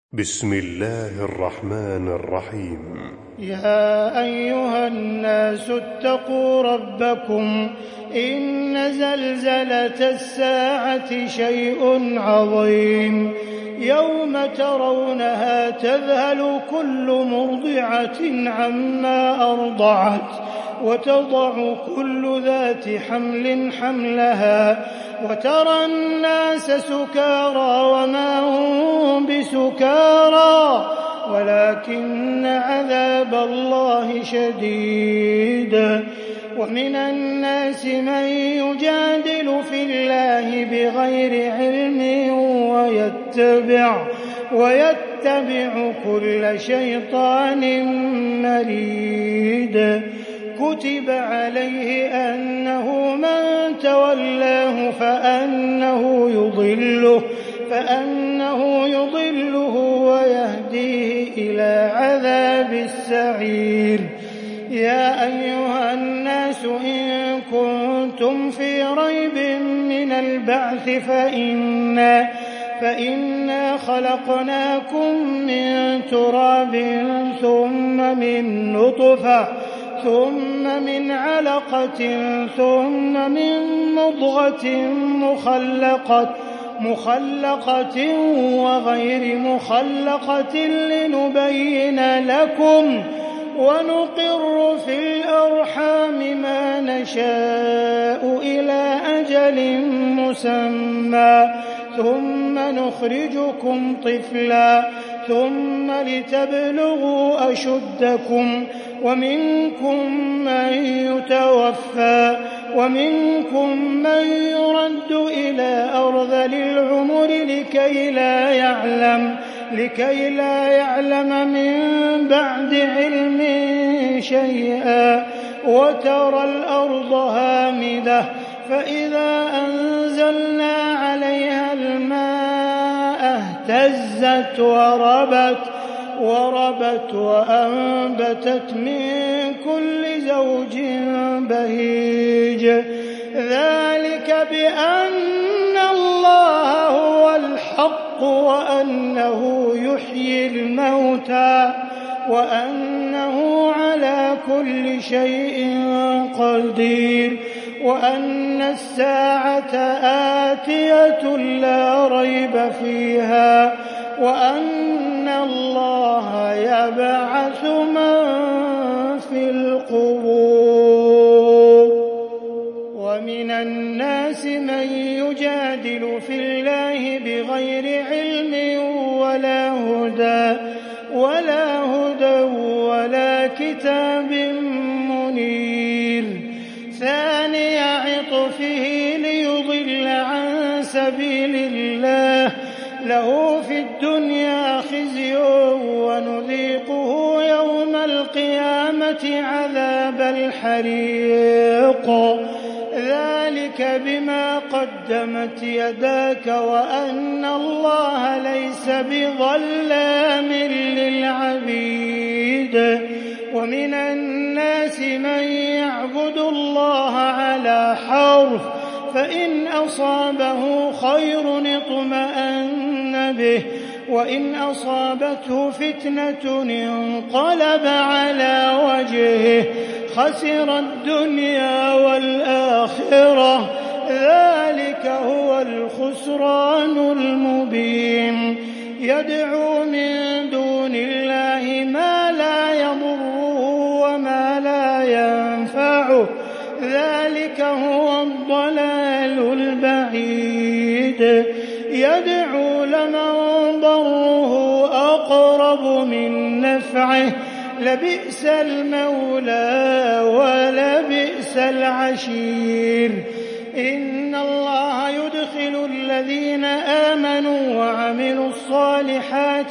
بسم الله الرحمن الرحيم. يا أيها الناس اتقوا ربكم إن زلزلة الساعة شيء عظيم يوم ترونها تذهل كل مرضعة عما أرضعت وتضع كل ذات حمل حملها وترى الناس سكارى وما هم بسكارى ولكن عذاب الله شديد. ومن الناس من يجادل في الله بغير علم ويتبع كل شيطان مريد. كتب عليه أنه من تولاه فأنه يضله ويهديه إلى عذاب السعير. يا أيها الناس إن كنتم في ريب من البعث فإنا خلقناكم من تراب ثم من نطفة ثم من علقة ثم من مضغة مخلقة وغير مخلقة لنبين لكم ونقر في الأرحام ما نشاء إلى أجل مسمى ثم نخرجكم طفلا ثم لتبلغوا أشدكم ومنكم من يتوفى ومنكم من يرد إلى أرذل العمر لكي لا يعلم من بعد علم شيئا. وترى الأرض هامدة فإذا أنزلنا عليها الماء اهتزت وربت وأنبتت من كل زوج بهيج. ذلك بأن الله هو الحق وأنه يحيي الموتى وأنه على كل شيء قدير وأن الساعة آتية لا ريب فيها وأن الله يبعث من في القبور. ومن الناس من يجادل في الله بغير علم ولا هدى ولا كتاب منير. ثاني عطفه ليضل عن سبيل الله له في الدنيا خزي ونذيقه يوم القيامة عذاب الحريق. ذلك بما قدمت يداك وأن الله ليس بظلام للعبيد. ومن الناس من يعبد الله على حرف فإن أصابه خير اطمأن به وإن أصابته فتنة انقلب على وجهه خسر الدنيا والآخرة. ذلك هو الخسران المبين. يدعو من دون الله ما لا يضره وما لا ينفعه ذلك هو الضلال البعيد. يدعو لمن ضره أقرب من نفعه لبئس المولى ولبئس العشير. إن الله يدخل الذين آمنوا وعملوا الصالحات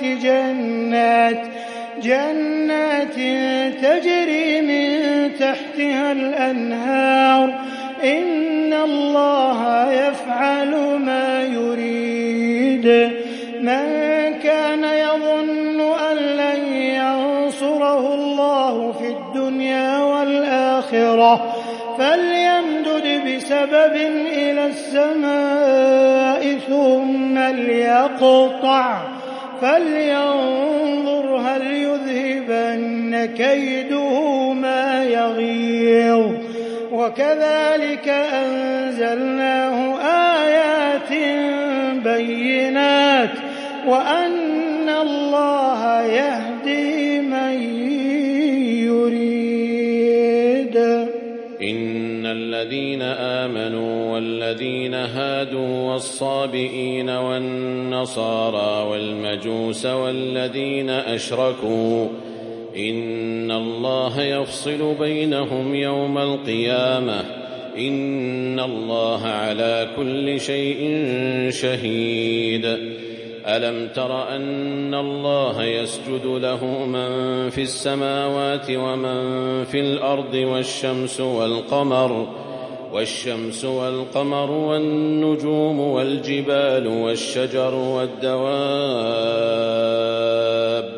جنات تجري من تحتها الأنهار. إن الله يفعل ما يريد. من كان يظن أن لن ينصره الله في الدنيا والآخرة فليمدد بسبب إلى السماء ثم فلينظر هل يذهبن كيده ما يغيظ وكذلك أنزلناه آيات بينات وأن الله يهدي من يريد. إن الذين آمنوا والذين هادوا والصابئين والنصارى والمجوس والذين أشركوا إن الله يفصل بينهم يوم القيامة إن الله على كل شيء شهيد. ألم تر أن الله يسجد له من في السماوات ومن في الأرض والشمس والقمر والنجوم والجبال والشجر والدواب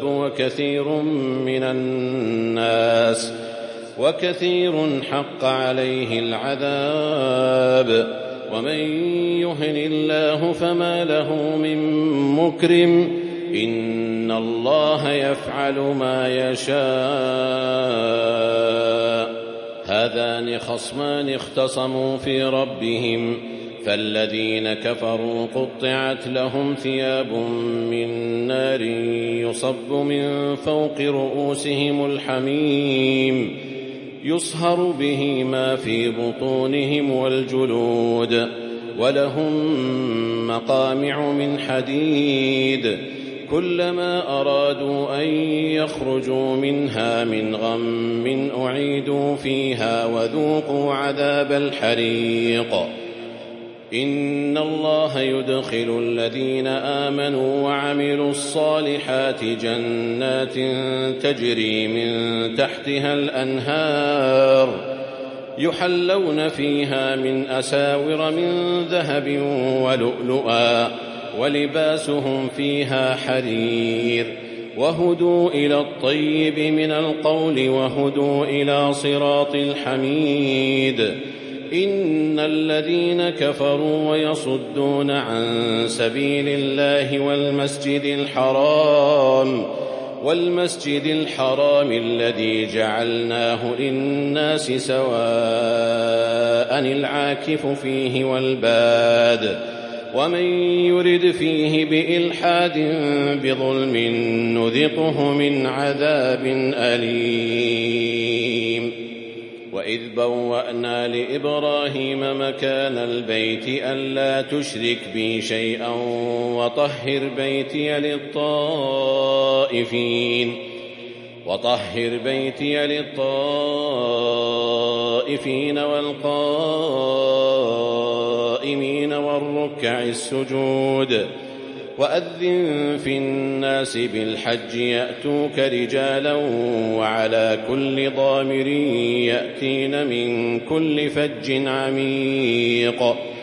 وكثير حق عليه العذاب ومن يهن الله فما له من مكرم إن الله يفعل ما يشاء. هذان خصمان اختصموا في ربهم فالذين كفروا قطعت لهم ثياب من نار يصب من فوق رؤوسهم الحميم يصهر به ما في بطونهم والجلود ولهم مقامع من حديد كلما أرادوا أن يخرجوا منها من غم أعيدوا فيها وذوقوا عذاب الحريق. إن الله يدخل الذين آمنوا وعملوا الصالحات جنات تجري من تحتها الأنهار يحلون فيها من أساور من ذهب ولؤلؤا ولباسهم فيها حرير وهدوا إلى الطيب من القول وهدوا إلى صراط الحميد. إن الذين كفروا ويصدون عن سبيل الله والمسجد الحرام الذي جعلناه للناس سواء العاكف فيه والباد ومن يرد فيه بإلحاد بظلم نذقه من عذاب أليم. وإذ بوأنا لإبراهيم مكان البيت ألا تشرك بي شيئا وطهر بيتي للطائفين والقائمين والركع السجود. وأذن في الناس بالحج يأتوك رجالا وعلى كل ضامر يأتين من كل فج عميق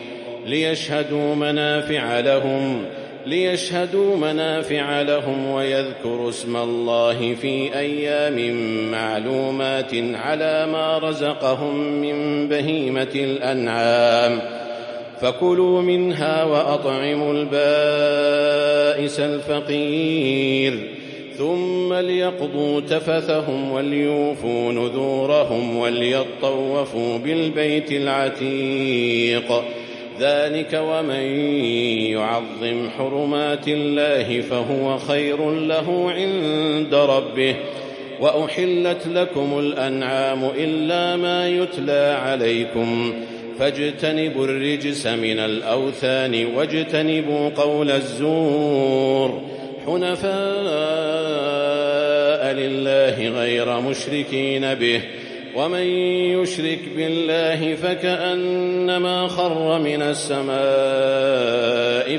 ليشهدوا منافع لهم ويذكروا اسم الله في أيام معلومات على ما رزقهم من بهيمة الأنعام فكلوا منها وأطعموا البائس الفقير ثم ليقضوا تفثهم وليوفوا نذورهم وليطوفوا بالبيت العتيق. ذلك ومن يعظم حرمات الله فهو خير له عند ربه. وأحلت لكم الأنعام إلا ما يتلى عليكم فاجتنبوا الرجس من الأوثان واجتنبوا قول الزور حنفاء لله غير مشركين به. ومن يشرك بالله فكأنما خر من السماء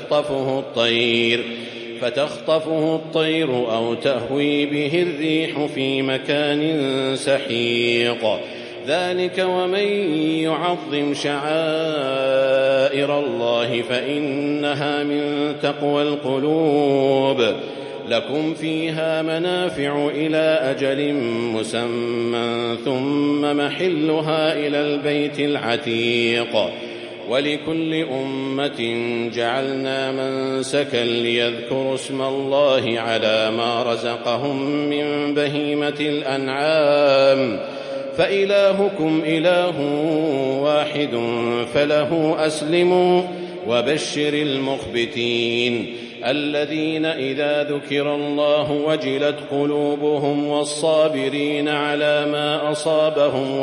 فتخطفه الطير أو تهوي به الريح في مكان سحيق. ذلك ومن يعظم شعائر الله فإنها من تقوى القلوب. لكم فيها منافع إلى أجل مسمى ثم محلها إلى البيت العتيق. ولكل أمة جعلنا منسكا ليذكروا اسم الله على ما رزقهم من بهيمة الأنعام فإلهكم إله واحد فله أسلموا وبشر المخبتين الذين إذا ذكر الله وجلت قلوبهم والصابرين على ما أصابهم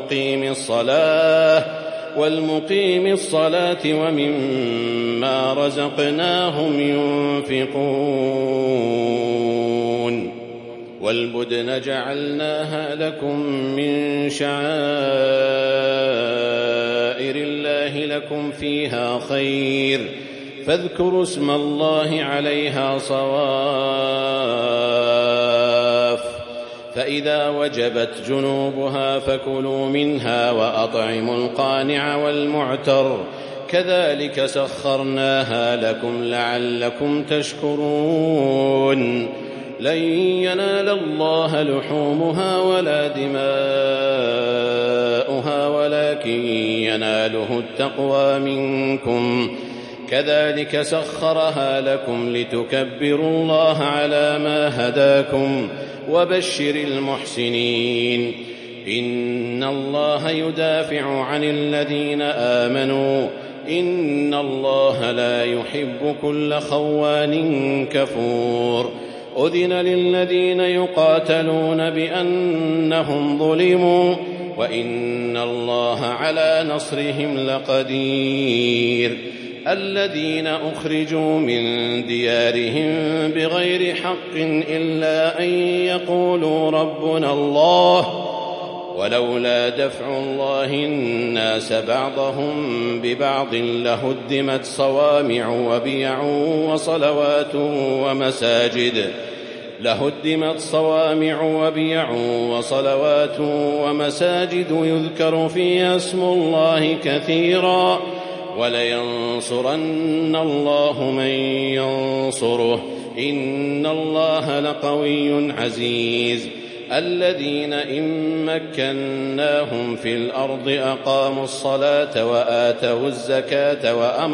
والمقيم الصلاة ومما رزقناهم ينفقون والبدن جعلناها لكم من شعائر الله لكم فيها خير فاذكروا اسم الله عليها صواف فإذا وجبت جنوبها فكلوا منها وأطعموا القانع والمعتر كذلك سخرناها لكم لعلكم تشكرون لن ينال الله لحومها ولا دماؤها ولكن يناله التقوى منكم كذلك سخرها لكم لتكبروا الله على ما هداكم وبشر المحسنين إن الله يدافع عن الذين آمنوا إن الله لا يحب كل خوان كفور أذن للذين يقاتلون بأنهم ظلموا وإن الله على نصرهم لقدير الذين أخرجوا من ديارهم بغير حق إلا أن يقولوا ربنا الله ولولا دفع الله الناس بعضهم ببعض لهدمت صوامع وبيع وصلوات ومساجد يذكر فيها اسم الله كثيرا ولينصرن الله من ينصره إن الله لقوي عزيز الذين إن مكناهم في الأرض أقاموا الصلاة وآتوا الزكاة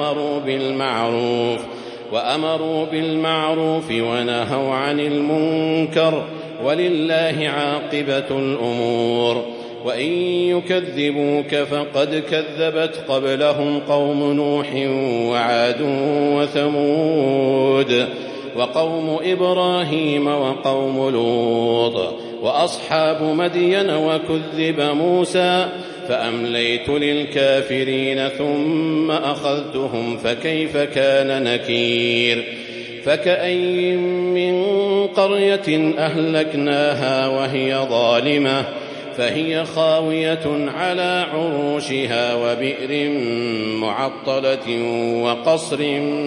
وأمروا بالمعروف ونهوا عن المنكر ولله عاقبة الأمور وإن يكذبوك فقد كذبت قبلهم قوم نوح وعاد وثمود وقوم إبراهيم وقوم لوط وأصحاب مدين وكذب موسى فأمليت للكافرين ثم أخذتهم فكيف كان نكير فكأين من قرية أهلكناها وهي ظالمة فهي خاوية على عروشها وبئر معطلة وقصر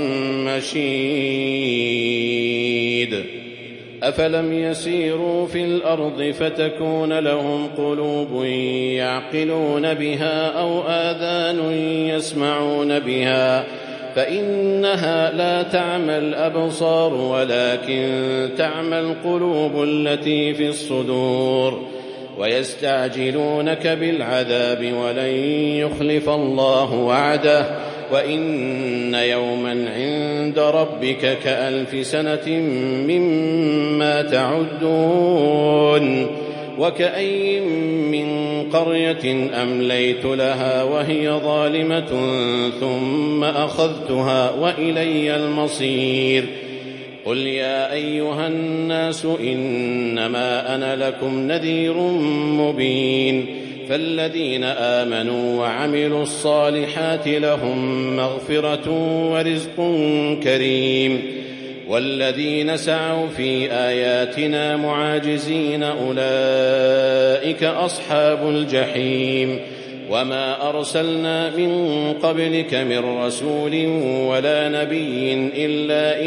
مشيد أفلم يسيروا في الأرض فتكون لهم قلوب يعقلون بها أو آذان يسمعون بها فإنها لا تعمى الأبصار ولكن تعمى القلوب التي في الصدور ويستعجلونك بالعذاب ولن يخلف الله وعده وإن يوما عند ربك كألف سنة مما تعدون وكأين من قرية أمليت لها وهي ظالمة ثم أخذتها وإلي المصير قل يا أيها الناس إنما أنا لكم نذير مبين فالذين آمنوا وعملوا الصالحات لهم مغفرة ورزق كريم والذين سعوا في آياتنا معاجزين أولئك أصحاب الجحيم وما أرسلنا من قبلك من رسول ولا نبي إلا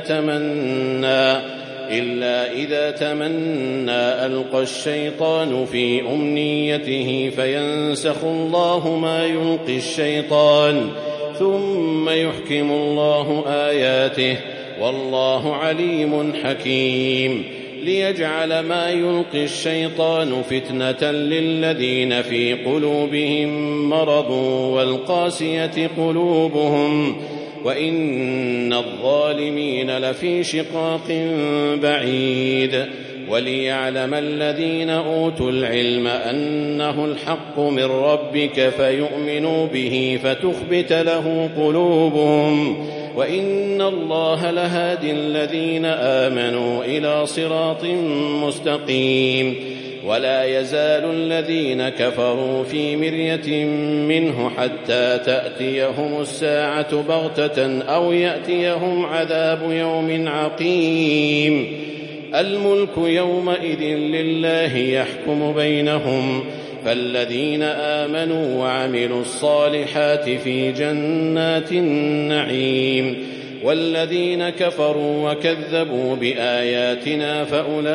إذا تمنى ألقى الشيطان في أمنيته فينسخ الله ما يلقي الشيطان ثم يحكم الله آياته والله عليم حكيم ليجعل ما يلقي الشيطان فتنة للذين في قلوبهم مرض والقاسية قلوبهم وإن الظالمين لفي شقاق بعيد وليعلم الذين أوتوا العلم أنه الحق من ربك فيؤمنوا به فتخبت له قلوبهم وإن الله لهادي الذين آمنوا إلى صراط مستقيم ولا يزال الذين كفروا في مرية منه حتى تأتيهم الساعة بغتة أو يأتيهم عذاب يوم عقيم الملك يومئذ لله يحكم بينهم فالذين آمنوا وعملوا الصالحات في جنات النعيم والذين كفروا وكذبوا بآياتنا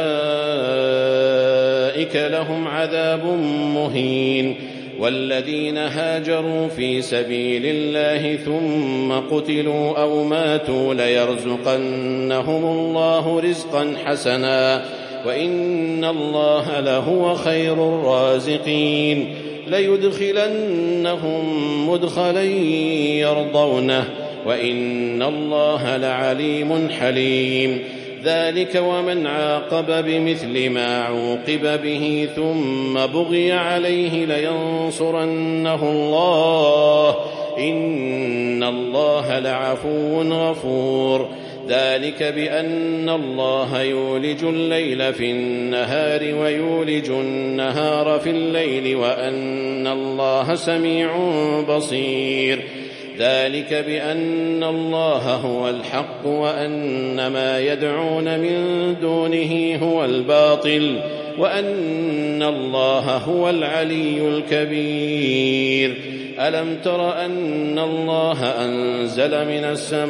فأولئك لهم عذاب مهين والذين هاجروا في سبيل الله ثم قتلوا أو ماتوا ليرزقنهم الله رزقا حسنا وإن الله لهو خير الرازقين ليدخلنهم مدخلا يرضونه وإن الله لعليم حليم ذلك ومن عاقب بمثل ما عوقب به ثم بغي عليه لينصرنه الله إن الله لعفو غفور ذلك بأن الله يولج الليل في النهار ويولج النهار في الليل وأن الله سميع بصير ذلك بأن الله هو الحق وأن ما يدعون من دونه هو الباطل وأن الله هو العلي الكبير ألم تر أن الله أنزل من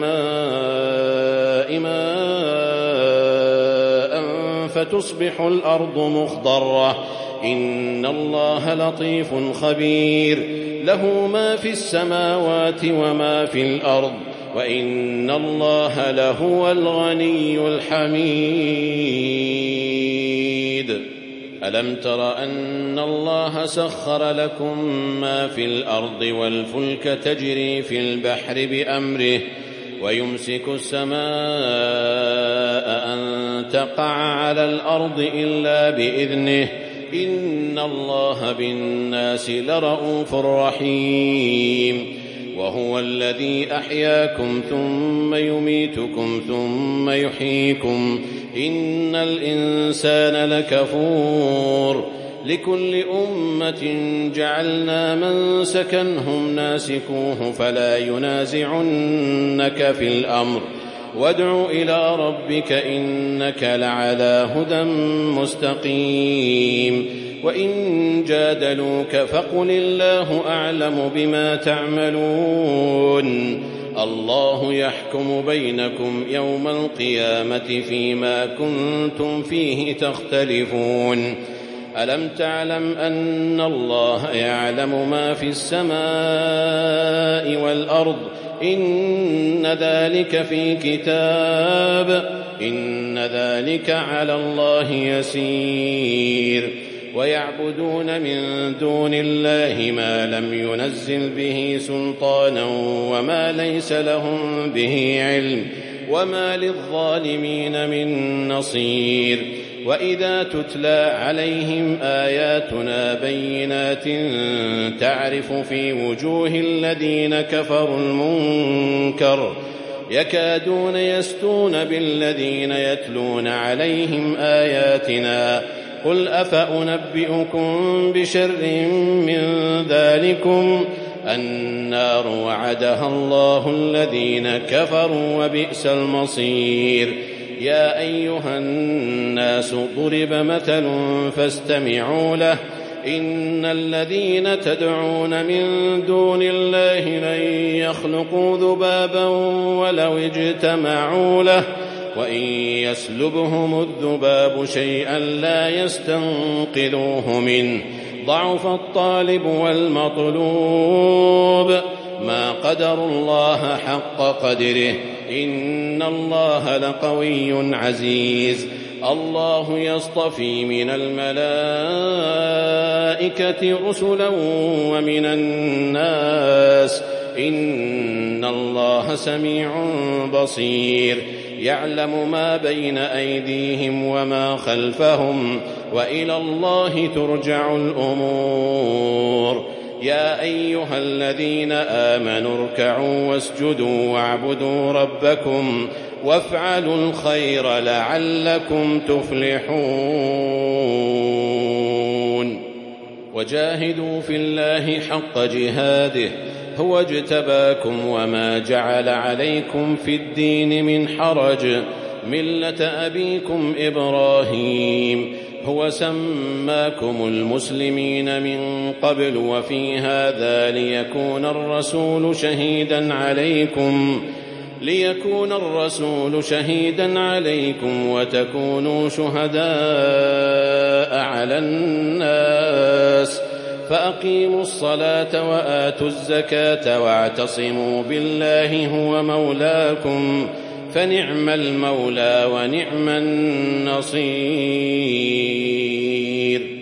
السماء ماء فتصبح الأرض مخضرة إن الله لطيف خبير له ما في السماوات وما في الأرض وإن الله لهو الغني الحميد ألم تر أن الله سخر لكم ما في الأرض والفلك تجري في البحر بأمره ويمسك السماء أن تقع على الأرض إلا بإذنه إن الله بالناس لرءوف رحيم وهو الذي أحياكم ثم يميتكم ثم يحييكم إن الإنسان لكفور لكل أمة جعلنا منسكا هم ناسكوه فلا ينازعنك في الأمر وادع إلى ربك إنك لعلى هدى مستقيم وإن جادلوك فقل الله أعلم بما تعملون الله يحكم بينكم يوم القيامة فيما كنتم فيه تختلفون ألم تعلم أن الله يعلم ما في السماء والأرض إن ذلك في كتاب إن ذلك على الله يسير ويعبدون من دون الله ما لم ينزل به سلطانا وما ليس لهم به علم وما للظالمين من نصير وإذا تتلى عليهم آياتنا بينات تعرف في وجوه الذين كفروا المنكر يكادون يسطون بالذين يتلون عليهم آياتنا قل أفأنبئكم بشر من ذلكم النار وعدها الله الذين كفروا وبئس المصير يا أيها الناس ضرب مثل فاستمعوا له إن الذين تدعون من دون الله لن يخلقوا ذبابا ولو اجتمعوا له وإن يسلبهم الذباب شيئا لا يستنقذوه منه ضعف الطالب والمطلوب ما قدروا الله حق قدره إن الله لقوي عزيز الله يصطفي من الملائكة رسلا ومن الناس إن الله سميع بصير يعلم ما بين أيديهم وما خلفهم وإلى الله ترجع الأمور يا أيها الذين آمنوا اركعوا واسجدوا واعبدوا ربكم وافعلوا الخير لعلكم تفلحون وجاهدوا في الله حق جهاده هو اجتباكم وما جعل عليكم في الدين من حرج ملة أبيكم إبراهيم هو سماكم المسلمين من قبل وفي هذا ليكون الرسول شهيدا عليكم وتكونوا شهداء على الناس فأقيموا الصلاة وآتوا الزكاة واعتصموا بالله هو مولاكم فنعم المولى ونعم النصير.